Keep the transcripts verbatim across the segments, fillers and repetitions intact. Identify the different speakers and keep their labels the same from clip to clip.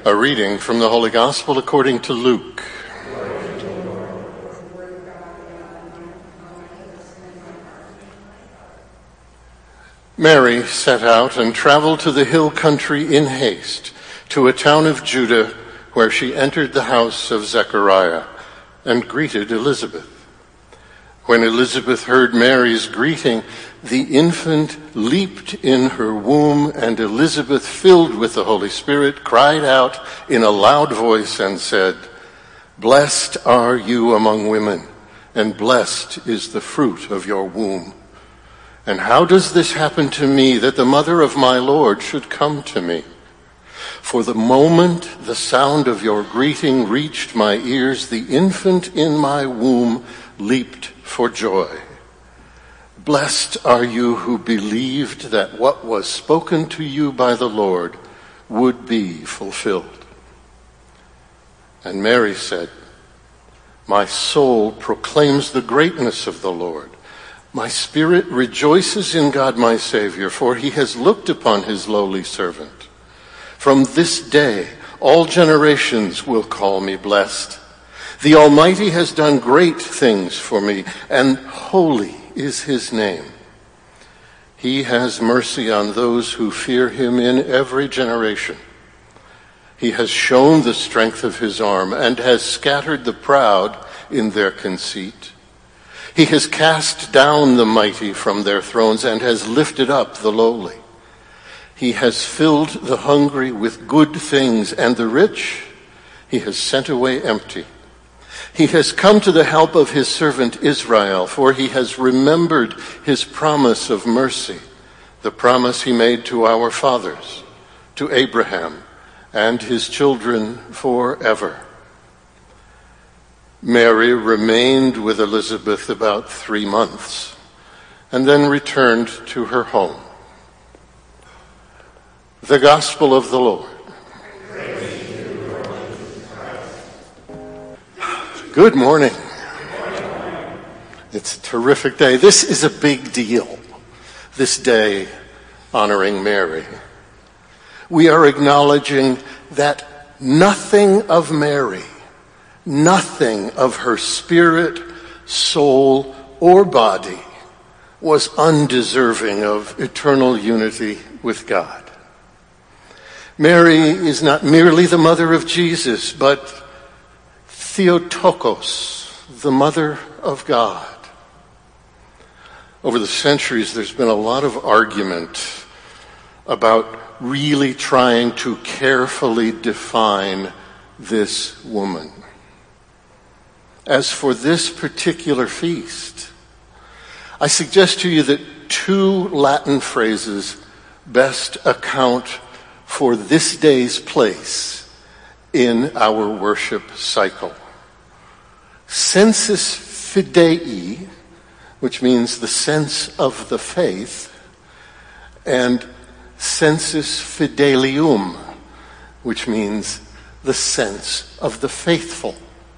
Speaker 1: A reading from the Holy Gospel according to Luke. Mary set out and traveled to the hill country in haste, to a town of Judah, where she entered the house of Zechariah and greeted Elizabeth. When Elizabeth heard Mary's greeting, the infant leaped in her womb, and Elizabeth, filled with the Holy Spirit, cried out in a loud voice and said, "Blessed are you among women, and blessed is the fruit of your womb. And how does this happen to me, that the mother of my Lord should come to me? For the moment the sound of your greeting reached my ears, the infant in my womb leaped for joy. Blessed are you who believed that what was spoken to you by the Lord would be fulfilled." And Mary said, "My soul proclaims the greatness of the Lord. My spirit rejoices in God my Savior, for he has looked upon his lowly servant. From this day all generations will call me blessed. The Almighty has done great things for me, and holy is his name. He has mercy on those who fear him in every generation. He has shown the strength of his arm and has scattered the proud in their conceit. He has cast down the mighty from their thrones and has lifted up the lowly. He has filled the hungry with good things, and the rich he has sent away empty. He has come to the help of his servant Israel, for he has remembered his promise of mercy, the promise he made to our fathers, to Abraham and his children forever." Mary remained with Elizabeth about three months and then returned to her home. The Gospel of the Lord. Good morning. It's a terrific day. This is a big deal, this day honoring Mary. We are acknowledging that nothing of Mary, nothing of her spirit, soul, or body was undeserving of eternal unity with God. Mary is not merely the mother of Jesus, but Theotokos, the mother of God. Over the centuries, there's been a lot of argument about really trying to carefully define this woman. As for this particular feast, I suggest to you that two Latin phrases best account for this day's place in our worship cycle. Sensus fidei, which means the sense of the faith, and sensus fidelium, which means the sense of the faithful.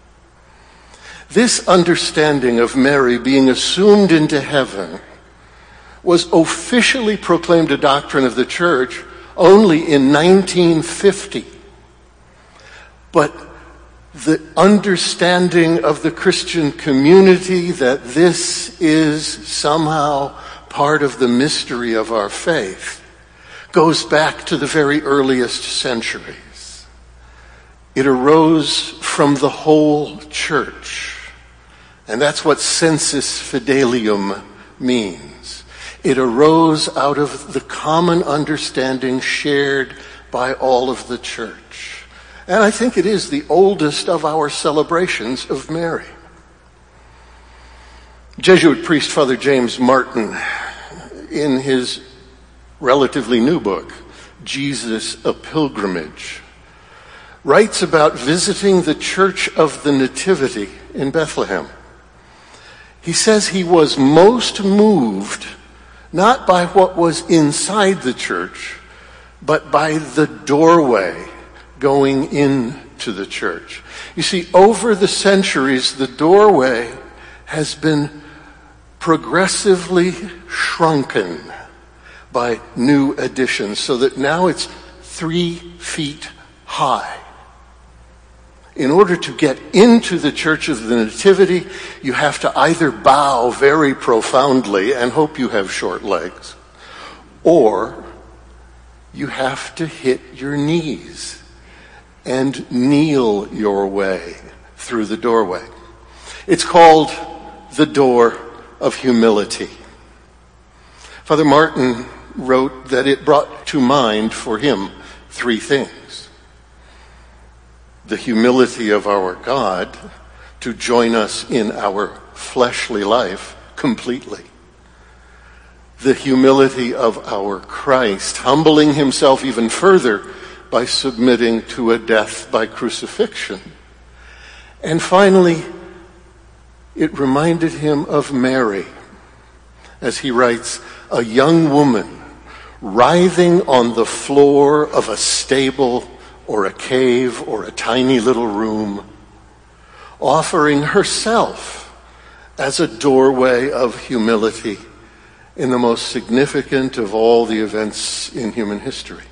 Speaker 1: This understanding of Mary being assumed into heaven was officially proclaimed a doctrine of the church only in nineteen fifty. But the understanding of the Christian community that this is somehow part of the mystery of our faith goes back to the very earliest centuries. It arose from the whole church. And that's what sensus fidelium means. It arose out of the common understanding shared by all of the church. And I think it is the oldest of our celebrations of Mary. Jesuit priest Father James Martin, in his relatively new book, Jesus, a Pilgrimage, writes about visiting the Church of the Nativity in Bethlehem. He says he was most moved not by what was inside the church, but by the doorway going into the church. You see, over the centuries, the doorway has been progressively shrunken by new additions, so that now it's three feet high. In order to get into the Church of the Nativity, you have to either bow very profoundly and hope you have short legs, or you have to hit your knees and kneel your way through the doorway. It's called the door of humility. Father Martin wrote that it brought to mind for him three things. The humility of our God to join us in our fleshly life completely. The humility of our Christ, humbling himself even further by submitting to a death by crucifixion. And finally, it reminded him of Mary, as he writes, a young woman writhing on the floor of a stable or a cave or a tiny little room, offering herself as a doorway of humility in the most significant of all the events in human history.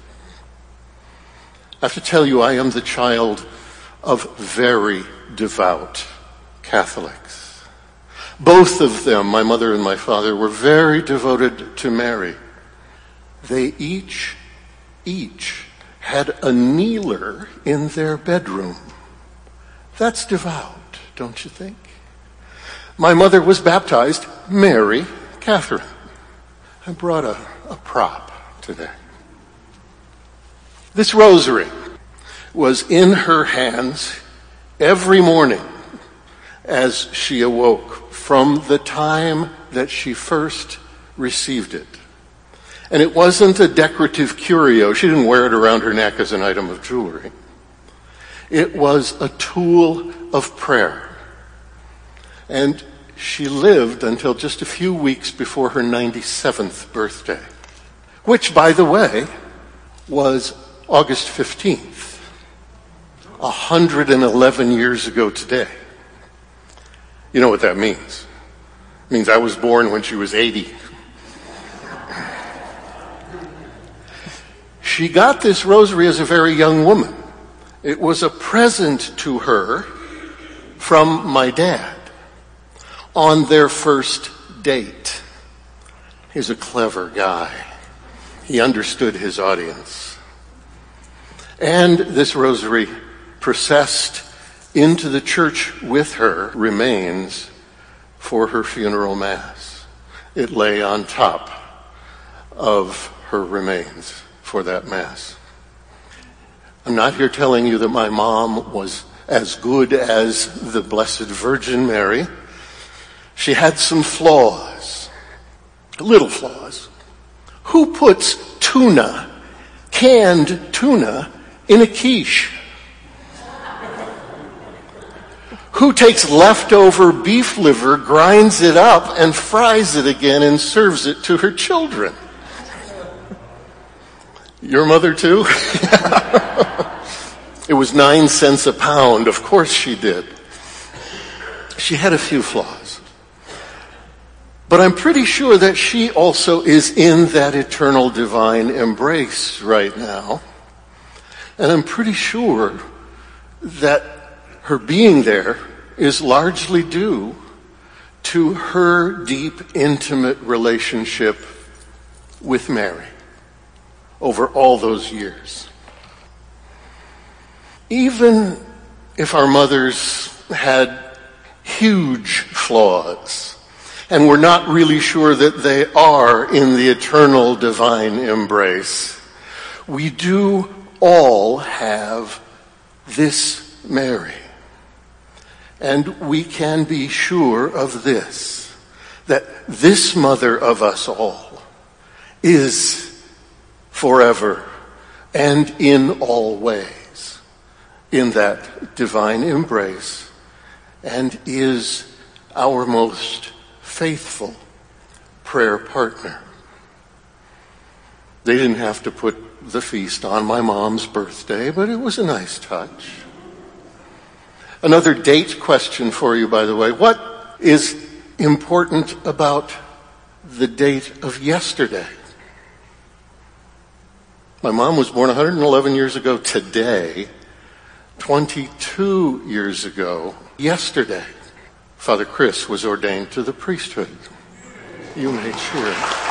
Speaker 1: I have to tell you, I am the child of very devout Catholics. Both of them, my mother and my father, were very devoted to Mary. They each, each had a kneeler in their bedroom. That's devout, don't you think? My mother was baptized Mary Catherine. I brought a, a prop today. This rosary was in her hands every morning as she awoke from the time that she first received it. And it wasn't a decorative curio. She didn't wear it around her neck as an item of jewelry. It was a tool of prayer. And she lived until just a few weeks before her ninety-seventh birthday, which, by the way, was August fifteenth, one hundred eleven years ago today. You know what that means? It means I was born when she was eighty. She got this rosary as a very young woman. It was a present to her from my dad on their first date. He's a clever guy. He understood his audience. And this rosary, processed into the church with her, remains for her funeral mass. It lay on top of her remains for that mass. I'm not here telling you that my mom was as good as the Blessed Virgin Mary. She had some flaws, little flaws. Who puts tuna, canned tuna, in a quiche? Who takes leftover beef liver, grinds it up, and fries it again and serves it to her children? Your mother too? It was nine cents a pound. Of course she did. She had a few flaws. But I'm pretty sure that she also is in that eternal divine embrace right now. And I'm pretty sure that her being there is largely due to her deep, intimate relationship with Mary over all those years. Even if our mothers had huge flaws, and we're not really sure that they are in the eternal divine embrace, we do all have this Mary. And we can be sure of this, that this mother of us all is forever and in all ways in that divine embrace, and is our most faithful prayer partner. They didn't have to put the feast on my mom's birthday, but it was a nice touch. Another date question for you, by the way. What is important about the date of yesterday? My mom was born one hundred eleven years ago today. twenty-two years ago, yesterday, Father Chris was ordained to the priesthood. You may cheer.